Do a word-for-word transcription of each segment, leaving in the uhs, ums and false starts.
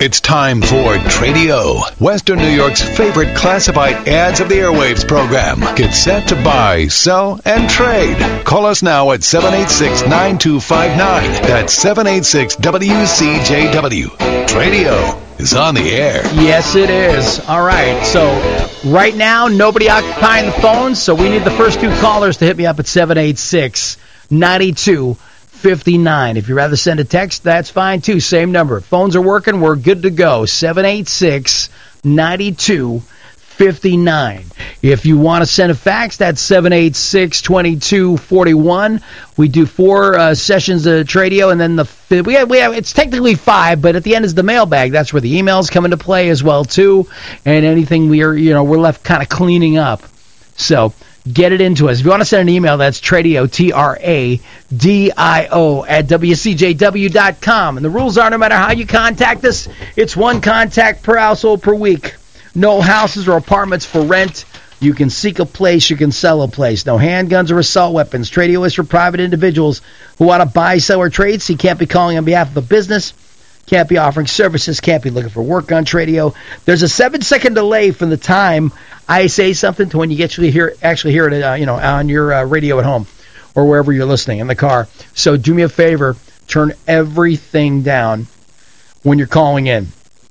It's time for Tradio, Western New York's favorite classified ads of the airwaves program. Get set to buy, sell, and trade. Call us now at seven eight six, nine two five nine. That's seven eight six W C J W. Tradio is on the air. Yes, it is. All right. So right now, nobody occupying the phones, so we need the first two callers to hit me up at seven eight six, nine two five nine. If you'd rather send a text, that's fine, too. Same number. Phones are working. We're good to go. seven eight six, nine two five nine. If you want to send a fax, that's seven eight six, two two four one. We do four uh, sessions of Tradio, and then the fifth, we have, we have, it's technically five, but at the end is the mailbag. That's where the emails come into play as well, too, and anything we are, you know, we're left kind of cleaning up. So get it into us. If you want to send an email, that's Tradio, T R A D I O, at W C J W dot com. And the rules are, no matter how you contact us, it's one contact per household per week. No houses or apartments for rent. You can seek a place, you can sell a place. No handguns or assault weapons. Tradio is for private individuals who want to buy, sell, or trade, so you can't be calling on behalf of a business. Can't be offering services, can't be looking for work on Tradio. There's a seven-second delay from the time I say something to when you actually hear actually hear it, uh, you know, on your uh, radio at home or wherever you're listening in the car. So do me a favor, turn everything down when you're calling in.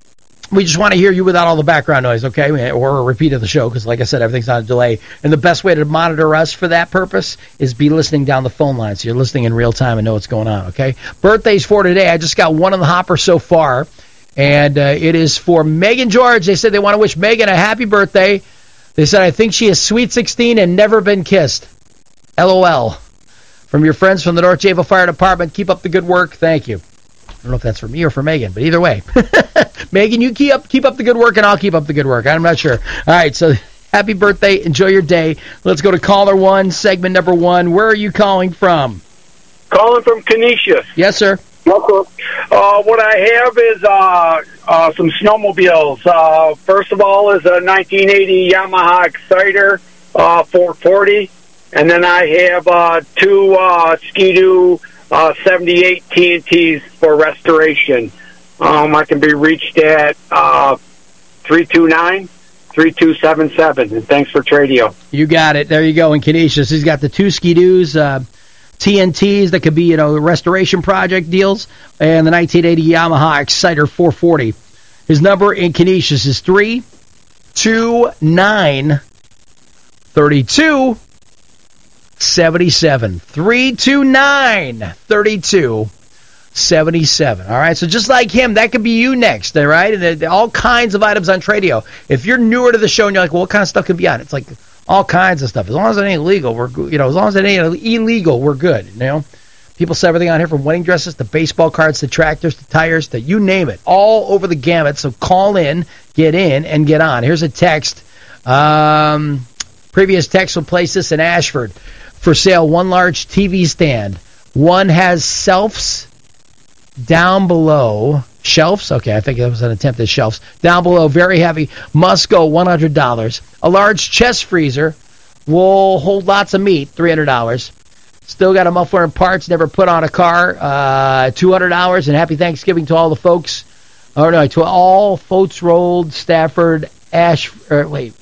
We just want to hear you without all the background noise, okay? Or a repeat of the show, because like I said, everything's on a delay. And the best way to monitor us for that purpose is be listening down the phone line, so you're listening in real time and know what's going on, okay? Birthdays for today. I just got one on the hopper so far, and uh, it is for Megan George. They said they want to wish Megan a happy birthday. They said, I think she is sweet sixteen and never been kissed. LOL. From your friends from the North Java Fire Department, keep up the good work. Thank you. I don't know if that's for me or for Megan, but either way. Megan, you keep up keep up the good work, and I'll keep up the good work. I'm not sure. All right, so happy birthday. Enjoy your day. Let's go to caller one, segment number one. Where are you calling from? Calling from Canisius. Yes, sir. Okay. Uh, what I have is uh, uh, some snowmobiles. Uh, first of all is a nineteen eighty Yamaha Exciter uh, four forty, and then I have uh, two uh, Ski-Doo uh, seventy-eight T N Ts for restoration. Um, I can be reached at uh, three two nine, three two seven seven, and thanks for Tradio. You got it. There you go in Canisius. He's got the two Ski-Doos, uh, T N Ts that could be, you know, restoration project deals, and the nineteen eighty Yamaha Exciter four forty. His number in Canisius is three two nine, three two seven seven. three two nine, three two seventy-seven. All right, so just like him, that could be you next, all right? And there, all kinds of items on Tradio. If you're newer to the show and you're like, well, what kind of stuff could be on it? It's like all kinds of stuff. As long as it ain't illegal, we're you know, as long as it ain't illegal, we're good. You know, people sell everything on here from wedding dresses to baseball cards to tractors to tires to you name it, all over the gamut. So call in, get in, and get on. Here's a text. Um, previous text will place this in Ashford for sale. One large T V stand. One has shelves down below. Shelves? Okay, I think that was an attempt at shelves. Down below, very heavy. Must go one hundred dollars. A large chest freezer will hold lots of meat, three hundred dollars. Still got a muffler and parts, never put on a car, uh, two hundred dollars. And happy Thanksgiving to all the folks. Oh, no, to all Folks Road, Stafford, Ash, or wait.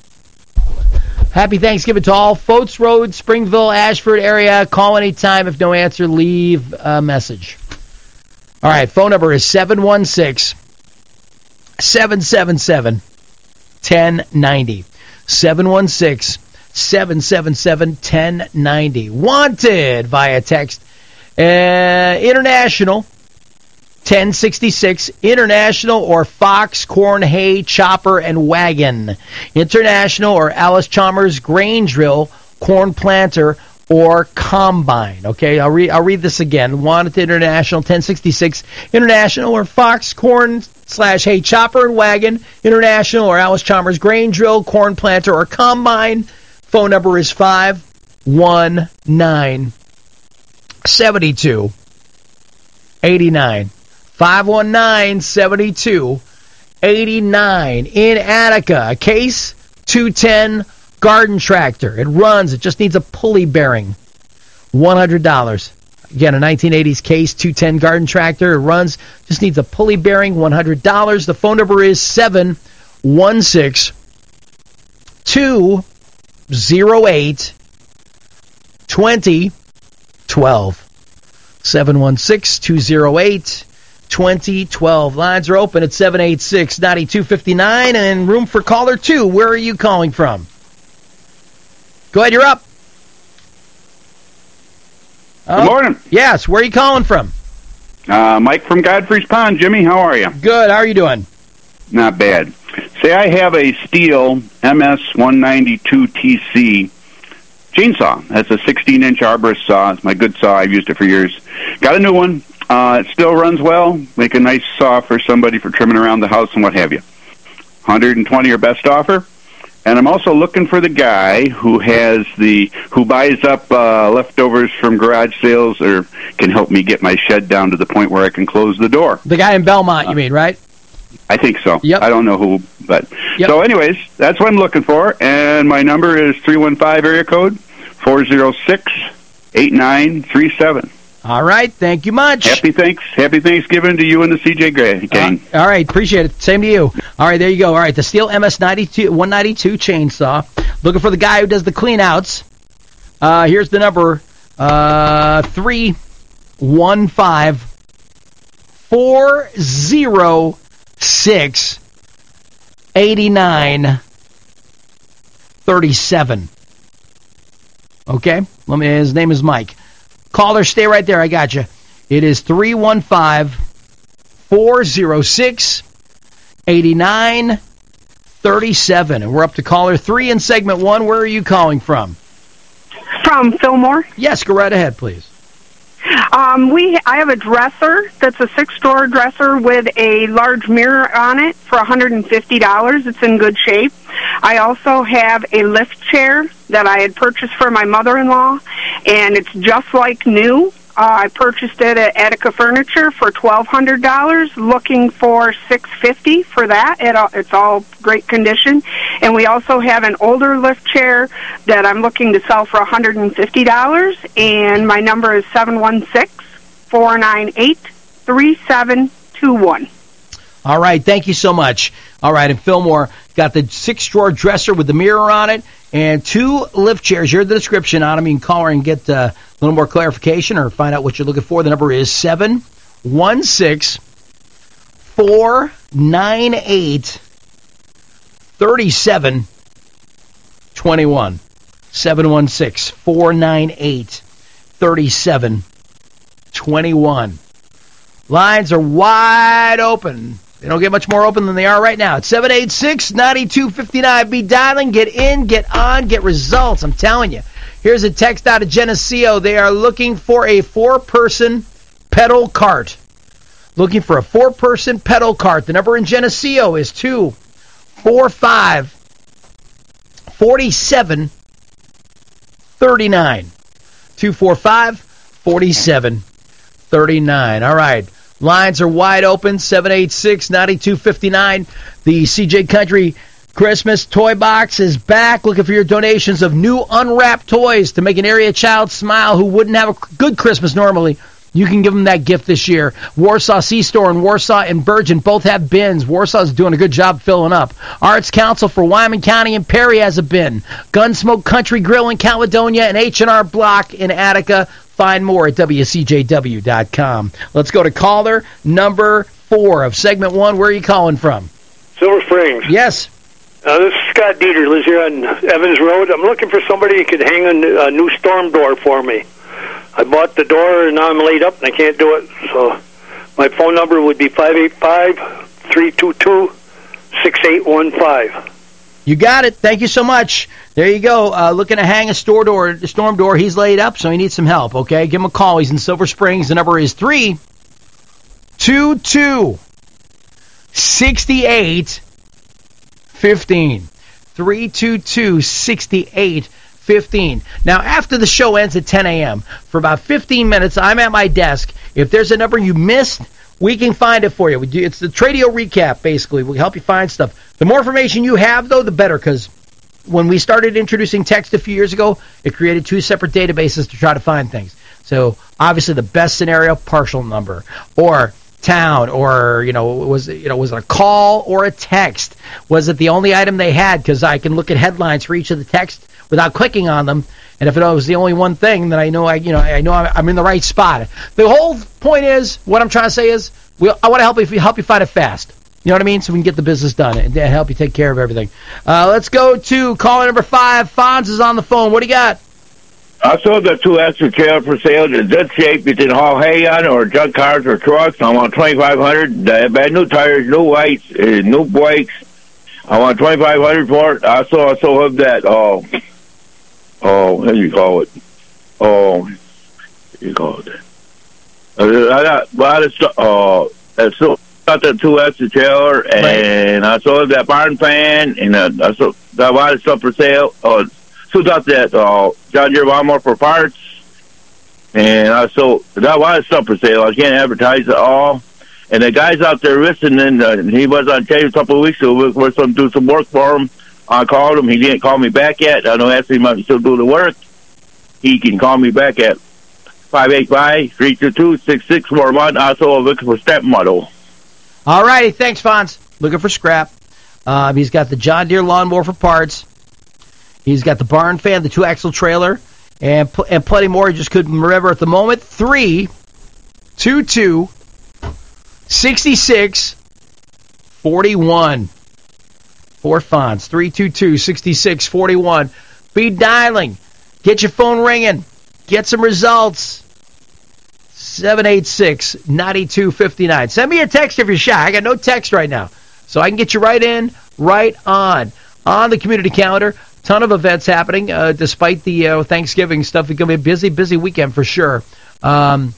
Happy Thanksgiving to all Folks Road, Springville, Ashford area. Call anytime. If no answer, leave a message. All right, phone number is seven one six, seven seven seven, one zero nine zero. seven one six, seven seven seven, one zero nine zero. Wanted via text. Uh, international, ten sixty-six. International or Fox, corn, hay, chopper, and wagon. International or Alice Chalmers grain drill, corn planter, or combine. Okay, I'll read I'll read this again. Wanted to International, ten sixty-six. International or Fox, corn slash hay, chopper, and wagon. International or Alice Chalmers grain drill, corn planter, or combine. Phone number is five one nine, seven two, eight nine. five one nine, seven two, eight nine. In Attica, a Case two ten garden tractor. It runs. It just needs a pulley bearing. one hundred dollars. Again, a nineteen eighties Case two ten garden tractor. It runs, just needs a pulley bearing, one hundred dollars. The phone number is seven one six, two oh eight, two oh one two. seven one six, two oh eight, two oh one two. Lines are open at seven eight six, nine two five nine, and room for caller two. Where are you calling from? Go ahead, you're up. Good morning. Yes, where are you calling from? Uh, Mike from Godfrey's Pond. Jimmy, how are you? Good, how are you doing? Not bad. Say I have a Stihl M S one ninety-two T C chainsaw. That's a sixteen-inch arborist saw. It's my good saw. I've used it for years. Got a new one. Uh, it still runs well. Make a nice saw for somebody for trimming around the house and what have you. one hundred twenty or best offer. And I'm also looking for the guy who has the who buys up uh, leftovers from garage sales or can help me get my shed down to the point where I can close the door. The guy in Belmont, you uh, mean, right? I think so. Yep. I don't know who, but yep. So anyways, that's what I'm looking for. And my number is three one five area code four oh six, eight nine three seven. All right, thank you much. Happy thanks, Happy Thanksgiving to you and the C J Gray gang. Uh, all right, appreciate it. Same to you. All right, there you go. All right, the Stihl M S one ninety-two chainsaw. Looking for the guy who does the clean-outs. Uh, here's the number, uh, three one five, four oh six, eight nine three seven. Okay, let me. His name is Mike. Caller, stay right there. I got you. It is three one five, four oh six, eight nine three seven. And we're up to caller three in segment one. Where are you calling from? From Fillmore. Yes, go right ahead, please. Um, we I have a dresser that's a six-drawer dresser with a large mirror on it for one hundred fifty dollars. It's in good shape. I also have a lift chair that I had purchased for my mother-in-law, and it's just like new. Uh, I purchased it at Attica Furniture for twelve hundred dollars, looking for six hundred fifty dollars for that. It, uh, it's all great condition. And we also have an older lift chair that I'm looking to sell for one hundred fifty dollars, and my number is seven one six, four nine eight, three seven two one. All right, thank you so much. All right, and Fillmore got the six-drawer dresser with the mirror on it and two lift chairs. You're the description on them. You can call her and get uh, a little more clarification or find out what you're looking for. The number is seven one six, four nine eight, three seven two one. seven one six, four nine eight, three seven two one. Lines are wide open. They don't get much more open than they are right now. It's seven eight six, nine two five nine. Be dialing. Get in, get on, get results. I'm telling you. Here's a text out of Geneseo. They are looking for a four-person pedal cart. Looking for a four-person pedal cart. The number in Geneseo is two four five, four seven three nine. two four five, four seven three nine. All right. Lines are wide open, seven eight six, nine two five nine. The C J Country Christmas Toy Box is back. Looking for your donations of new unwrapped toys to make an area child smile who wouldn't have a good Christmas normally. You can give them that gift this year. Warsaw C-Store and Warsaw and Bergen both have bins. Warsaw's doing a good job filling up. Arts Council for Wyoming County and Perry has a bin. Gunsmoke Country Grill in Caledonia and H and R Block in Attica. Find more at W C J W dot com. Let's go to caller number four of segment one. Where are you calling from? Silver Springs. Yes. Uh, this is Scott Dieter, lives here on Evans Road. I'm looking for somebody who could hang a, a new storm door for me. I bought the door and now I'm laid up and I can't do it. So my phone number would be five eight five, three two two, six eight one five. You got it. Thank you so much. There you go. Uh, looking to hang a store door, storm door. He's laid up, so he needs some help, okay? Give him a call. He's in Silver Springs. The number is three two two, six eight one five. three two two, six eight one five. Now, after the show ends at ten a.m., for about fifteen minutes, I'm at my desk. If there's a number you missed, we can find it for you. We do, it's the Tradio recap, basically. We help you find stuff. The more information you have, though, the better, because when we started introducing text a few years ago, it created two separate databases to try to find things. So obviously the best scenario, partial number, or town, or you know, was it, you know, was it a call or a text? Was it the only item they had? Because I can look at headlines for each of the texts without clicking on them, and if it was the only one thing, then I know I you know I know I'm, I'm in the right spot. The whole point is, what I'm trying to say is, we, I want to help you help you find it fast. You know what I mean? So we can get the business done and help you take care of everything. Uh, let's go to caller number five. Fonz is on the phone. What do you got? I sold the two extra trailer for sale in good shape. You can haul hay on or junk cars or trucks. I want twenty-five hundred dollars. Bad new tires, new whites, uh, new brakes. I want twenty-five hundred dollars for it. I saw, I saw that, oh, oh, what do you call it? Oh, what do you call it? Uh, I got a lot of stuff. Oh, I still got the two extra trailer, and right. I sold that barn fan, and uh, I sold got a lot of stuff for sale. Oh, so got that uh, John Deere lawnmower for parts, and I sold got a lot of stuff for sale. I can't advertise it all. And the guy's out there listening. Uh, he was on tape a couple of weeks ago. We're going to do some work for him. I called him. He didn't call me back yet. I don't ask him if he still do the work. He can call me back at five eight five, three two two, six six four one. Also looking for step model. All righty. Thanks, Fonz. Looking for scrap. Um, he's got the John Deere lawnmower for parts. He's got the barn fan, the two-axle trailer, and pl- and plenty more. He just couldn't remember at the moment. three two two, six six four one. Four Fonz. three two two, six six four one. Be dialing. Get your phone ringing. Get some results. seven eight six, nine two five nine. Send me a text if you're shy. I got no text right now. So I can get you right in, right on. On the community calendar, ton of events happening, uh, despite the uh, Thanksgiving stuff. It's going to be a busy, busy weekend for sure. Um,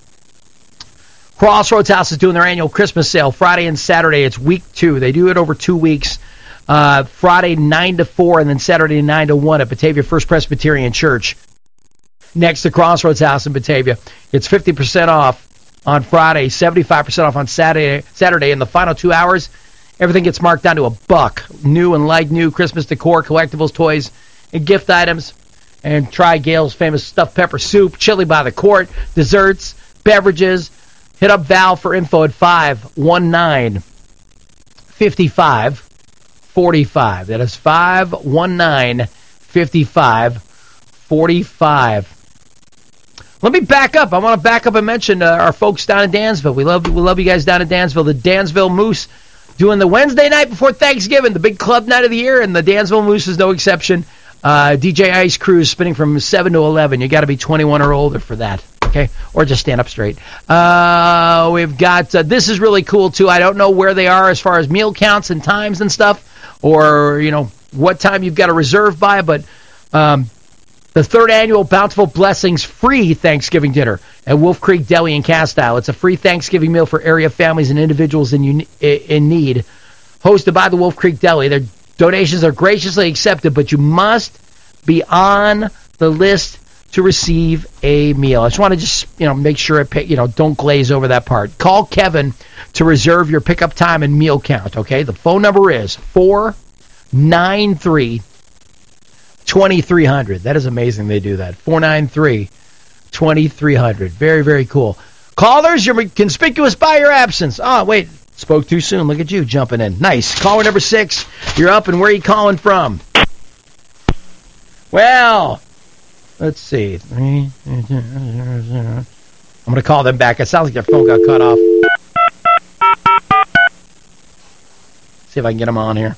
Crossroads House is doing their annual Christmas sale Friday and Saturday. It's week two. They do it over two weeks. Uh, Friday nine to four and then Saturday nine to one at Batavia First Presbyterian Church. Next to Crossroads House in Batavia. It's fifty percent off on Friday, seventy-five percent off on Saturday. Saturday. In the final two hours, everything gets marked down to a buck. New and like new Christmas decor, collectibles, toys, and gift items. And try Gail's famous stuffed pepper soup, chili by the quart, desserts, beverages. Hit up Val for info at five one nine, five five four five. That is five one nine, five five four five. Let me back up. I want to back up and mention uh, our folks down in Dansville. We love we love you guys down in Dansville. The Dansville Moose doing the Wednesday night before Thanksgiving, the big club night of the year, and the Dansville Moose is no exception. Uh, D J Ice Cruise spinning from seven to eleven. You got to be twenty-one or older for that, okay? Or just stand up straight. Uh, we've got, uh, this is really cool, too. I don't know where they are as far as meal counts and times and stuff, or, you know, what time you've got to reserve by, but um, the third annual Bountiful Blessings free Thanksgiving dinner at Wolf Creek Deli in Castile. It's a free Thanksgiving meal for area families and individuals in in need, hosted by the Wolf Creek Deli. Their donations are graciously accepted, but you must be on the list to receive a meal. I just want to just, you know, make sure it, you know, don't glaze over that part. Call Kevin to reserve your pickup time and meal count, okay? The phone number is four nine three, two three zero zero. That is amazing they do that. four nine three, two three zero zero. Very, very cool. Callers, you're conspicuous by your absence. Oh, wait, spoke too soon. Look at you jumping in. Nice. Caller number six, you're up, and where are you calling from? Well, let's see. I'm going to call them back. It sounds like their phone got cut off. See if I can get them on here.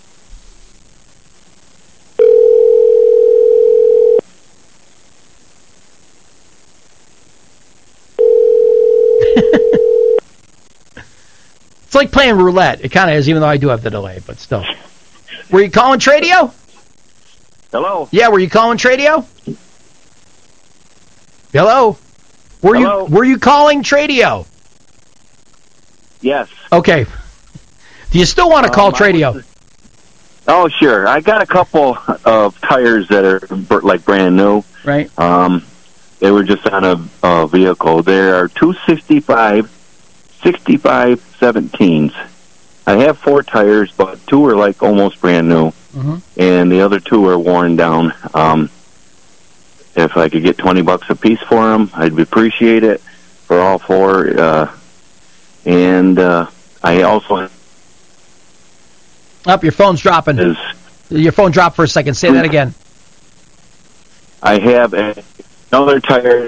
It's like playing roulette. It kind of is, even though I do have the delay, but still. Were you calling Tradio? Hello? Yeah, were you calling Tradio? Hello? Were Hello? you were you calling Tradio? Yes. Okay. Do you still want to call um, Tradio? Was, oh, sure. I got a couple of tires that are like brand new. Right. Um, they were just on a, a vehicle. There are two sixty-five, sixty-five seventeens. I have four tires, but two are like almost brand new, mm-hmm. and the other two are worn down. Um, if I could get twenty bucks a piece for them, I'd appreciate it for all four. Uh, and uh, I also... Up, your phone's dropping. Is, your phone dropped for a second. Say that again. I have a, another tire.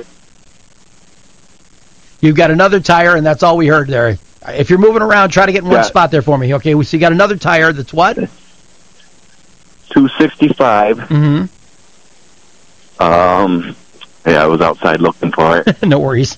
You've got another tire, and that's all we heard there. If you're moving around, try to get in one yeah. spot there for me. Okay, so you got another tire that's what? two sixty-five. Mm-hmm. Um, yeah, I was outside looking for it. No worries.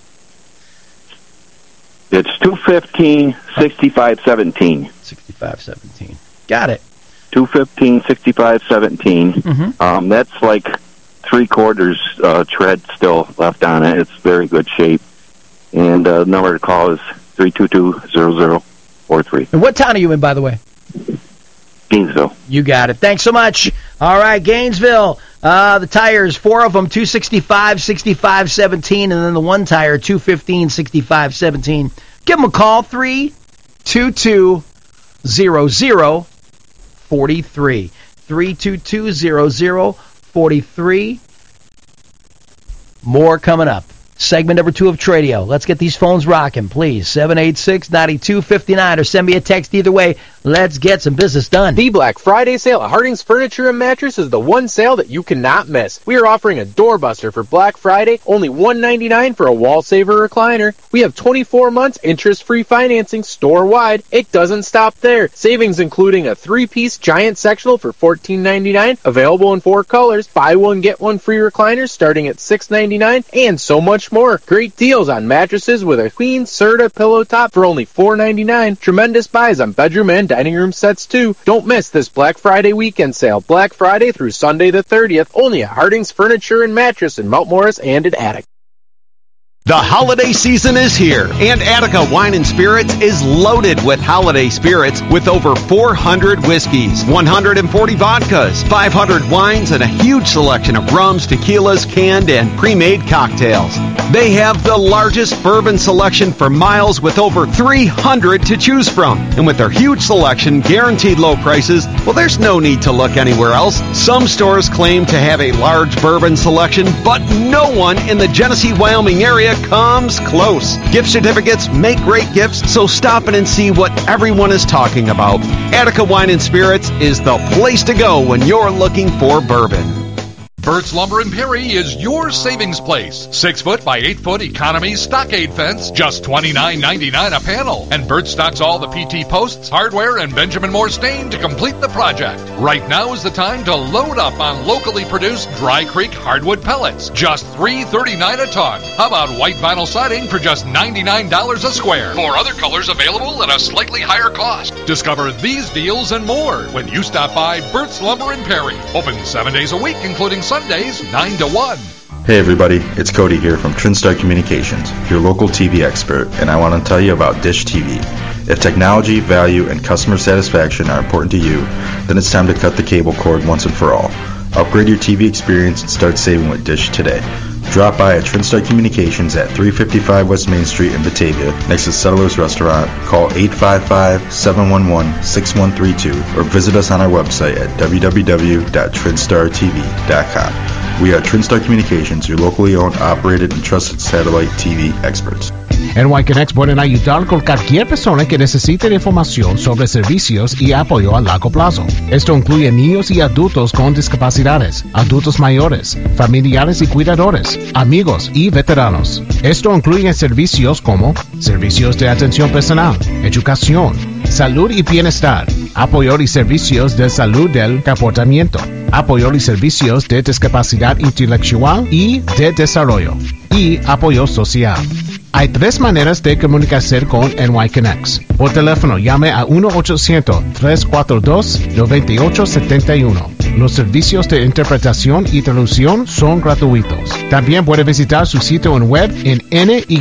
It's two fifteen, sixty-five, seventeen. sixty-five, seventeen. Got it. two fifteen, sixty-five, seventeen. Mm-hmm. Um, that's like three quarters uh, tread still left on it. It's very good shape. And uh, the number to call is three two two, zero zero four three. And what town are you in, by the way? Gainesville. You got it. Thanks so much. All right, Gainesville. Uh, the tires, four of them, two sixty-five, sixty-five, seventeen, and then the one tire, two fifteen, sixty-five, seventeen. Give them a call, three two two, zero zero four three. three two two, zero zero four three. More coming up. Segment number two of Tradio. Let's get these phones rocking, please. seven eight six, nine two five nine or send me a text either way. Let's get some business done. The Black Friday sale at Harding's Furniture and Mattress is the one sale that you cannot miss. We are offering a doorbuster for Black Friday, only one ninety-nine for a wall saver recliner. We have twenty-four months interest-free financing store-wide. It doesn't stop there. Savings including a three-piece giant sectional for fourteen ninety-nine, available in four colors, buy one get one free recliners starting at six ninety-nine, and so much more. Great deals on mattresses with a queen Serta pillow top for only four ninety-nine. Tremendous buys on bedroom and dining room sets too. Don't miss this Black Friday weekend sale. Black Friday through Sunday the thirtieth, only at Harding's Furniture and Mattress in Mount Morris and at Attica. The holiday season is here, and Attica Wine and Spirits is loaded with holiday spirits with over four hundred whiskeys, one hundred forty vodkas, five hundred wines, and a huge selection of rums, tequilas, canned, and pre-made cocktails. They have the largest bourbon selection for miles with over three hundred to choose from. And with their huge selection, guaranteed low prices, well, there's no need to look anywhere else. Some stores claim to have a large bourbon selection, but no one in the Genesee, Wyoming area comes close. Gift certificates make great gifts, so stop in and see what everyone is talking about. Attica Wine and Spirits is the place to go when you're looking for bourbon. Burt's Lumber and Perry is your savings place. Six foot by eight foot economy stockade fence, just twenty-nine ninety-nine a panel. And Burt stocks all the P T posts, hardware, and Benjamin Moore stain to complete the project. Right now is the time to load up on locally produced Dry Creek hardwood pellets, just three thirty-nine a ton. How about white vinyl siding for just ninety-nine dollars a square? Or other colors available at a slightly higher cost. Discover these deals and more when you stop by Burt's Lumber and Perry. Open seven days a week, including Sundays, nine to one. Hey everybody, it's Cody here from TrinStar Communications, your local T V expert, and I want to tell you about Dish T V. If technology, value, and customer satisfaction are important to you, then it's time to cut the cable cord once and for all. Upgrade your T V experience and start saving with Dish today. Drop by at TrinStar Communications at three fifty-five West Main Street in Batavia, next to Settlers Restaurant. Call eight five five, seven one one, six one three two or visit us on our website at w w w dot trinstar t v dot com. We are TrinStar Communications, your locally owned, operated, and trusted satellite T V experts. En Y Connect pueden ayudar con cualquier persona que necesite información sobre servicios y apoyo a largo plazo. Esto incluye niños y adultos con discapacidades, adultos mayores, familiares y cuidadores, amigos y veteranos. Esto incluye servicios como servicios de atención personal, educación, salud y bienestar, apoyo y servicios de salud del comportamiento, apoyo y servicios de discapacidad intelectual y de desarrollo, y apoyo social. Hay tres maneras de comunicarse con N Y Connect. Por teléfono, llame a uno ochocientos, tres cuatro dos, nueve ocho siete uno. Los servicios de interpretación y traducción son gratuitos. También puede visitar su sitio en web en n y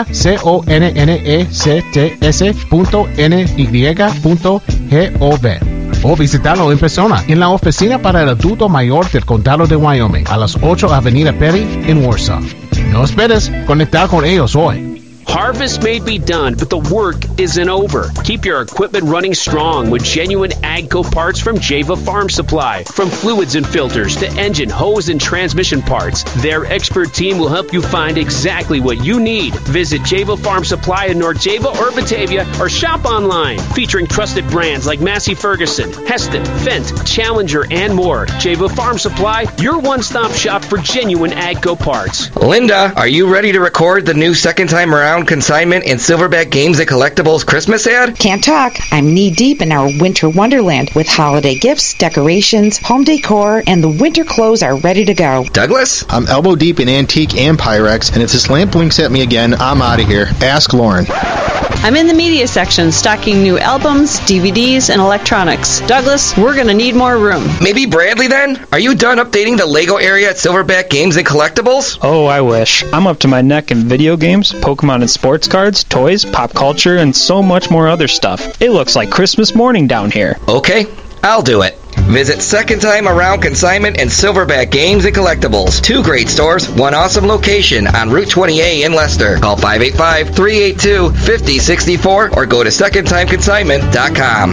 connects punto n y punto gov o visitarlo en persona en la oficina para el adulto mayor del condado de Wyoming a las ocho Avenida Perry en Warsaw. No esperes, conectar con ellos hoy. Harvest may be done, but the work isn't over. Keep your equipment running strong with genuine AGCO parts from Java Farm Supply. From fluids and filters to engine, hose, and transmission parts, their expert team will help you find exactly what you need. Visit Java Farm Supply in North Java or Batavia or shop online. Featuring trusted brands like Massey Ferguson, Heston, Fendt, Challenger, and more. Java Farm Supply, your one-stop shop for genuine AGCO parts. Linda, are you ready to record the new second time around consignment and Silverback Games and Collectibles Christmas ad? Can't talk. I'm knee-deep in our winter wonderland with holiday gifts, decorations, home decor, and the winter clothes are ready to go. Douglas? I'm elbow-deep in antique and Pyrex, and if this lamp winks at me again, I'm out of here. Ask Lauren. I'm in the media section stocking new albums, D V Ds, and electronics. Douglas, we're going to need more room. Maybe Bradley then? Are you done updating the Lego area at Silverback Games and Collectibles? Oh, I wish. I'm up to my neck in video games, Pokemon and sports cards, toys, pop culture, and so much more other stuff. It looks like Christmas morning down here. Okay, I'll do it. Visit Second Time Around Consignment and Silverback Games and Collectibles. Two great stores, one awesome location on Route twenty A in Leicester. Call five eight five, three eight two, five oh six four or go to second time consignment dot com.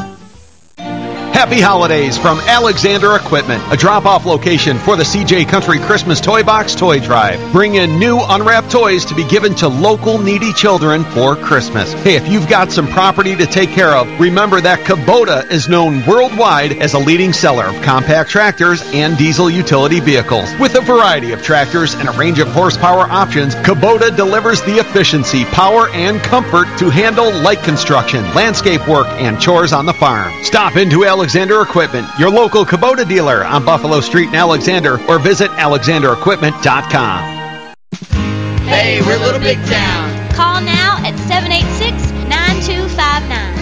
Happy holidays from Alexander Equipment, a drop-off location for the C J Country Christmas Toy Box Toy Drive. Bring in new unwrapped toys to be given to local needy children for Christmas. Hey, if you've got some property to take care of, remember that Kubota is known worldwide as a leading seller of compact tractors and diesel utility vehicles. With a variety of tractors and a range of horsepower options, Kubota delivers the efficiency, power, and comfort to handle light construction, landscape work, and chores on the farm. Stop into Alexander Alexander Equipment, your local Kubota dealer on Buffalo Street in Alexander, or visit alexander equipment dot com. Hey, we're Little Big Town. Call now at seven eight six, nine two five nine.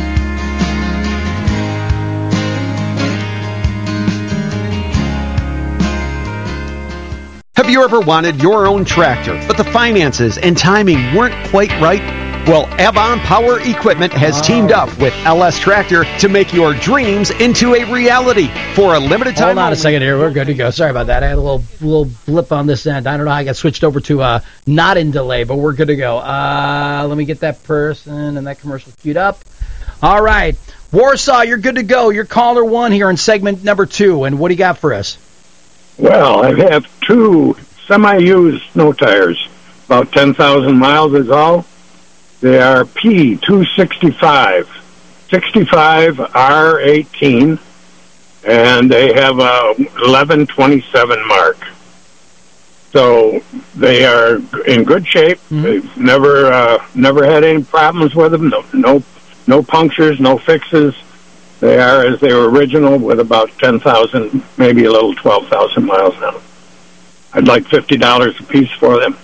Have you ever wanted your own tractor, but the finances and timing weren't quite right? Well, Avon Power Equipment has teamed up with L S Tractor to make your dreams into a reality for a limited time. Hold on only. a second here. We're good to go. Sorry about that. I had a little little blip on this end. I don't know how I got switched over to uh, not in delay, but we're good to go. Uh, let me get that person and that commercial queued up. All right. Warsaw, you're good to go. You're caller one here in segment number two. And what do you got for us? Well, I have two semi-used snow tires. About ten thousand miles is all. They are P two sixty-five, sixty-five R eighteen, and they have a eleven twenty-seven mark. So they are in good shape. Mm-hmm. They've never uh, never had any problems with them. No, no, no punctures, no fixes. They are as they were original, with about ten thousand, maybe a little twelve thousand miles now. I'd like fifty dollars a piece for them.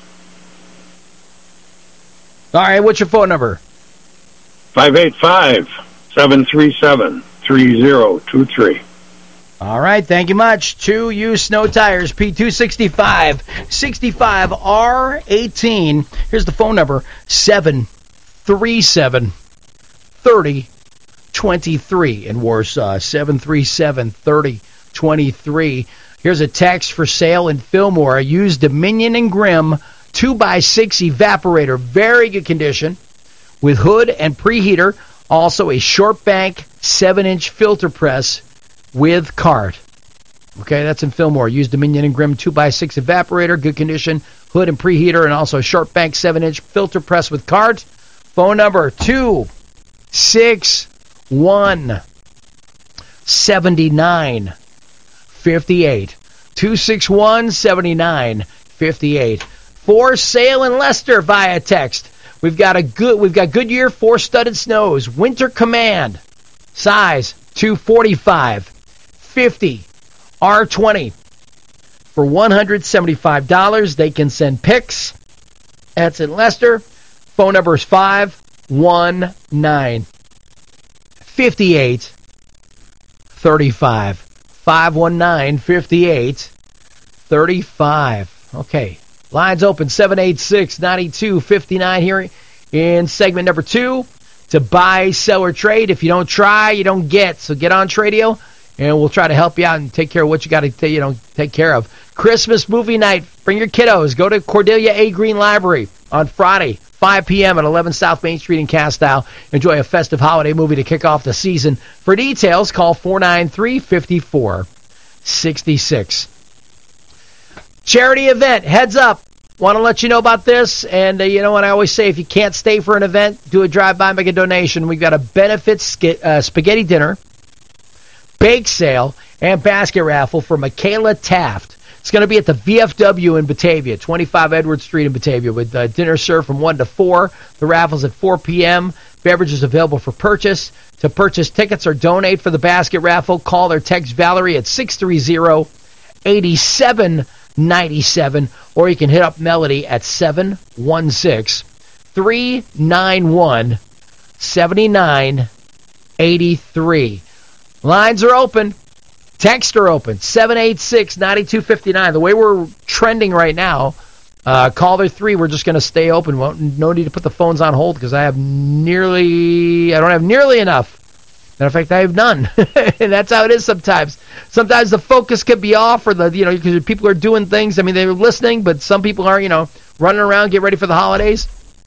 All right, what's your phone number? five eight five, seven three seven, three zero two three. All right, thank you much. Two used snow tires, P two sixty-five, sixty-five R eighteen. Here's the phone number, seven three seven, three zero two three in Warsaw, seven three seven, three zero two three. Here's a text for sale in Fillmore, a used Dominion and Grimm two by six evaporator, very good condition, with hood and preheater. Also a short bank seven inch filter press with cart. Okay, that's in Fillmore. Used Dominion and Grimm two by six evaporator, good condition, hood and preheater, and also a short bank seven inch filter press with cart. Phone number two six one, seven nine five eight. two six one, seven nine five eight. For sale in Leicester via text. We've got a good we've got Goodyear four studded snows, Winter Command, size two forty-five, fifty, R twenty. For one hundred seventy-five dollars, they can send pics. That's in Leicester. Phone number is five one nine, five eight, three five. five one nine, five eight, three five. Okay. Lines open, seven eight six, nine two five nine here in segment number two. To buy, sell, or trade. If you don't try, you don't get. So get on Tradio, and we'll try to help you out and take care of what you got to you know, take care of. Christmas movie night. Bring your kiddos. Go to Cordelia A. Green Library on Friday, five p.m. at eleven South Main Street in Castile. Enjoy a festive holiday movie to kick off the season. For details, call four nine three, five four six six. Charity event, heads up. Want to let you know about this. And, uh, you know what I always say, if you can't stay for an event, do a drive-by, make a donation. We've got a benefit sk- uh, spaghetti dinner, bake sale, and basket raffle for Michaela Taft. It's going to be at the V F W in Batavia, twenty-five Edward Street in Batavia, with uh, dinner served from one to four. The raffle's at four p.m. Beverages available for purchase. To purchase tickets or donate for the basket raffle, call or text Valerie at six three zero, eight seven nine seven, or you can hit up Melody at seven one six, three nine one, seven nine eight three. Lines are open. Texts are open, seven eight six, nine two five nine. The way we're trending right now, uh, caller three, we're just going to stay open. Well, no need to put the phones on hold because I have nearly, I don't have nearly enough. Matter of fact, I have none. And that's how it is sometimes. Sometimes the focus could be off, or the, you know, because people are doing things. I mean, they're listening, but some people are, you know, running around, get ready for the holidays.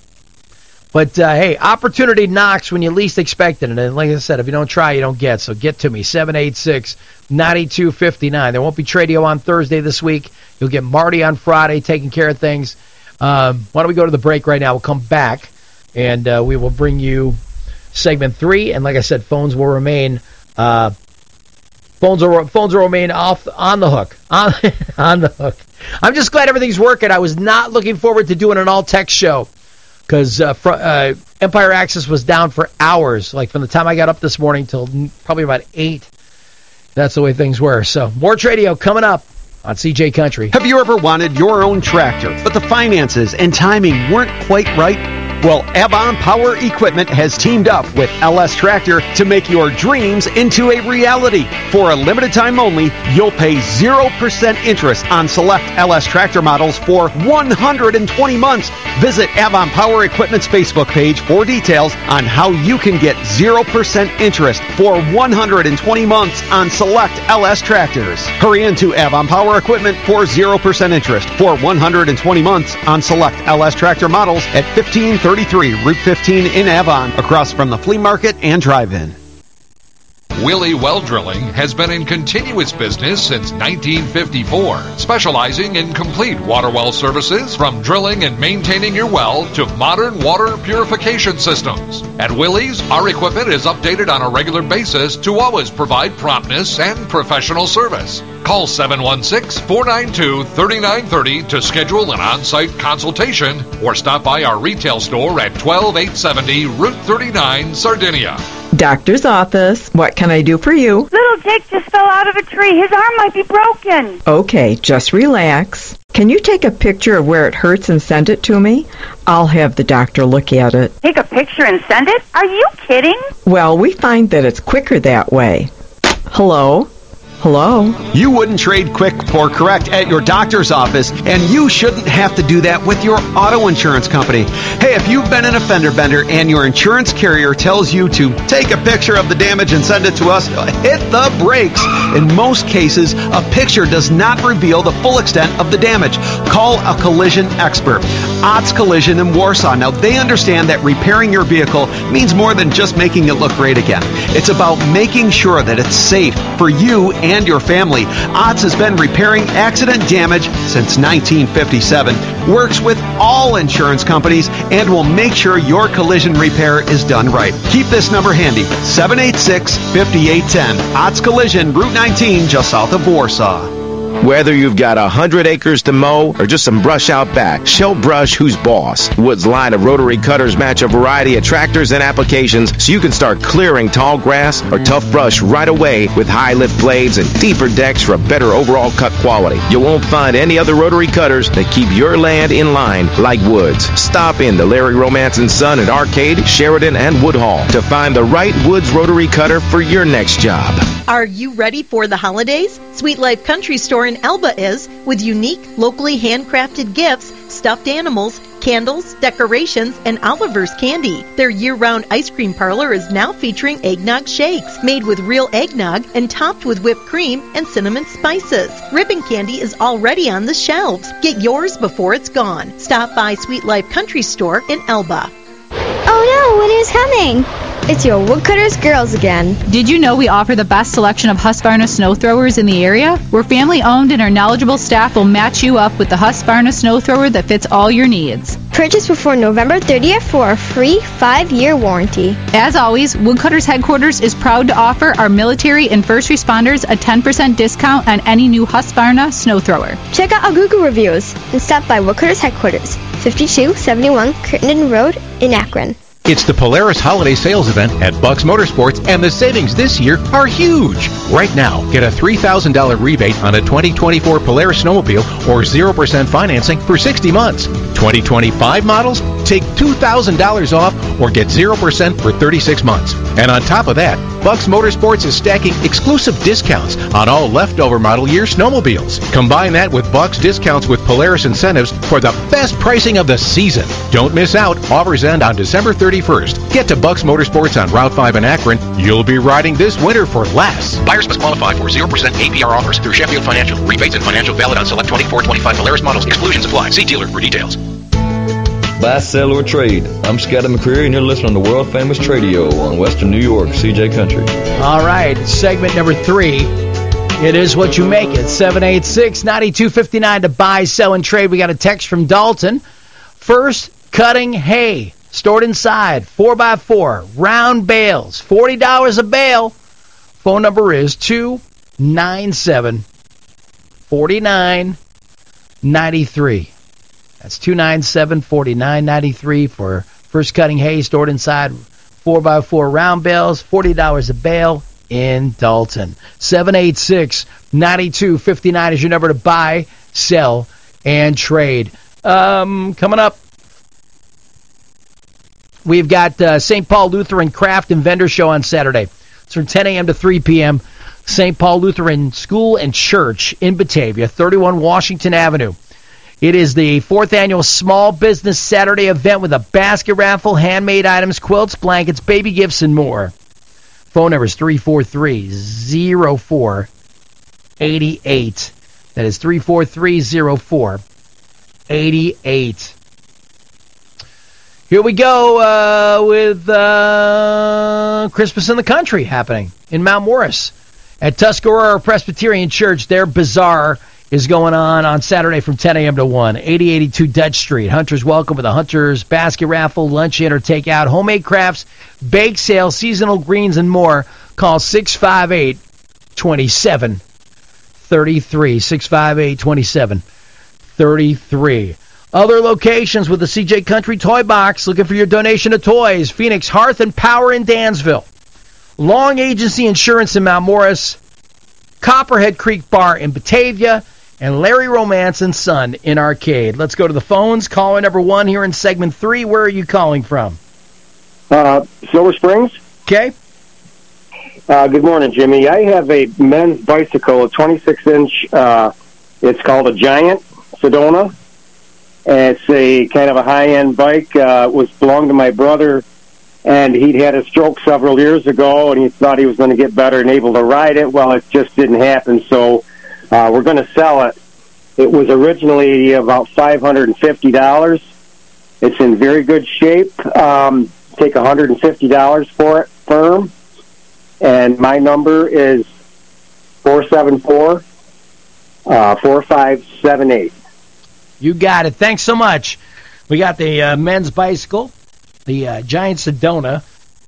But, uh, hey, opportunity knocks when you least expect it. And like I said, if you don't try, you don't get. So get to me, seven eight six, nine two five nine. There won't be Tradio on Thursday this week. You'll get Marty on Friday taking care of things. Um, why don't we go to the break right now? We'll come back, and uh, we will bring you segment three. And like I said, phones will remain uh, phones will phones will remain off on the hook. On, on the hook. I'm just glad everything's working. I was not looking forward to doing an all-text show, because uh, fr- uh, Empire Access was down for hours, like from the time I got up this morning till probably about eight. That's the way things were. So, more Tradio coming up on C J Country. Have you ever wanted your own tractor, but the finances and timing weren't quite right? Well, Avon Power Equipment has teamed up with L S Tractor to make your dreams into a reality. For a limited time only, you'll pay zero percent interest on select L S Tractor models for one hundred twenty months. Visit Avon Power Equipment's Facebook page for details on how you can get zero percent interest for one hundred twenty months on select L S Tractors. Hurry into Avon Power Equipment for zero percent interest for one hundred twenty months on select L S Tractor models at fifteen thirty-three Route fifteen in Avon, across from the flea market and drive-in. Willie Well Drilling has been in continuous business since nineteen fifty-four, specializing in complete water well services, from drilling and maintaining your well to modern water purification systems. At Willie's, our equipment is updated on a regular basis to always provide promptness and professional service. Call seven one six, four nine two, three nine three zero to schedule an on-site consultation, or stop by our retail store at twelve eight seventy Route thirty-nine, Sardinia. Doctor's office. What can I do for you? Little Dick just fell out of a tree. His arm might be broken. Okay, just relax. Can you take a picture of where it hurts and send it to me? I'll have the doctor look at it. Take a picture and send it? Are you kidding? Well, we find that it's quicker that way. Hello? Hello? You wouldn't trade quick for correct at your doctor's office, and you shouldn't have to do that with your auto insurance company. Hey, if you've been in a fender bender and your insurance carrier tells you to take a picture of the damage and send it to us, hit the brakes. In most cases, a picture does not reveal the full extent of the damage. Call a collision expert. Ott's Collision in Warsaw. Now, they understand that repairing your vehicle means more than just making it look great again. It's about making sure that it's safe for you and and your family. Ott's has been repairing accident damage since nineteen fifty-seven, works with all insurance companies, and will make sure your collision repair is done right. Keep this number handy, seven eight six, five eight one zero. Ott's Collision, Route nineteen, just south of Warsaw. Whether you've got a hundred acres to mow or just some brush out back, show Brush who's boss. Wood's line of rotary cutters match a variety of tractors and applications, so you can start clearing tall grass or tough brush right away with high lift blades and deeper decks for a better overall cut quality. You won't find any other rotary cutters that keep your land in line like Wood's. Stop in to Larry Romance and Son at Arcade, Sheridan, and Woodhall to find the right Wood's rotary cutter for your next job. Are you ready for the holidays? Sweet Life Country Store in Elba is, with unique, locally handcrafted gifts, stuffed animals, candles, decorations, and Oliver's candy. Their year-round ice cream parlor is now featuring eggnog shakes, made with real eggnog and topped with whipped cream and cinnamon spices. Ribbon candy is already on the shelves. Get yours before it's gone. Stop by Sweet Life Country Store in Elba. Oh no, winter's coming! It's your Woodcutters girls again. Did you know we offer the best selection of Husqvarna snow throwers in the area? We're family owned and our knowledgeable staff will match you up with the Husqvarna snow thrower that fits all your needs. Purchase before November thirtieth for a free five-year warranty. As always, Woodcutters headquarters is proud to offer our military and first responders a ten percent discount on any new Husqvarna snow thrower. Check out our Google reviews and stop by Woodcutters headquarters, fifty-two seventy-one Crittenden Road in Akron. It's the Polaris Holiday Sales Event at Bucks Motorsports, and the savings this year are huge. Right now, get a three thousand dollars rebate on a twenty twenty-four Polaris snowmobile or zero percent financing for sixty months. twenty twenty-five models, take two thousand dollars off or get zero percent for thirty-six months. And on top of that, Bucks Motorsports is stacking exclusive discounts on all leftover model year snowmobiles. Combine that with Bucks discounts with Polaris incentives for the best pricing of the season. Don't miss out. Offers end on December thirty-first. Get to Bucks Motorsports on Route five in Akron. You'll be riding this winter for less. Buyers must qualify for zero percent A P R offers through Sheffield Financial. Rebates and financial valid on select twenty-four twenty-five Polaris models. Exclusions apply. See dealer for details. Buy, sell, or trade. I'm Scotty McCreary, and you're listening to world famous Tradio on Western New York, C J Country. All right, segment number three. It is what you make it. seven eight six, nine two five nine to buy, sell, and trade. We got a text from Dalton. First Cutting Hay, stored inside, four by four, round bales, forty dollars a bale. Phone number is two nine seven, four nine nine three. That's two nine seven, four nine nine three for First Cutting Hay, stored inside, four by four round bales, forty dollars a bale in Dalton. seven eight six, nine two five nine is your number to buy, sell, and trade. Um, coming up, we've got uh, Saint Paul Lutheran Craft and Vendor Show on Saturday. It's from ten a.m. to three p.m. Saint Paul Lutheran School and Church in Batavia, thirty-one Washington Avenue. It is the fourth annual Small Business Saturday event with a basket raffle, handmade items, quilts, blankets, baby gifts, and more. Phone number is three four three, zero four eight eight. That is three four three, zero four eight eight. Here we go uh, with uh, Christmas in the Country happening in Mount Morris at Tuscarora Presbyterian Church. Their bazaar is going on on Saturday from ten a.m. to one, eighty eighty-two Dutch Street. Hunters welcome with a Hunters basket raffle, lunch in or takeout, homemade crafts, bake sale, seasonal greens, and more. Call six five eight, two seven three three, six five eight, two seven three three. Other locations with the C J Country Toy Box, looking for your donation of toys. Phoenix Hearth and Power in Dansville. Long Agency Insurance in Mount Morris. Copperhead Creek Bar in Batavia. And Larry Romance and Son in Arcade. Let's go to the phones. Caller number one here in segment three. Where are you calling from? Uh, Silver Springs. Okay. Uh, good morning, Jimmy. I have a men's bicycle, a twenty-six inch. Uh, it's called a Giant Sedona. And it's a kind of a high-end bike. Uh, it was belonged to my brother, and he'd had a stroke several years ago, and he thought he was going to get better and able to ride it. Well, it just didn't happen, so uh, we're going to sell it. It was originally about five hundred fifty dollars. It's in very good shape. Um, take one hundred fifty dollars for it, firm. And my number is four seven four, four five seven eight. You got it. Thanks so much. We got the uh, men's bicycle, the uh, Giant Sedona.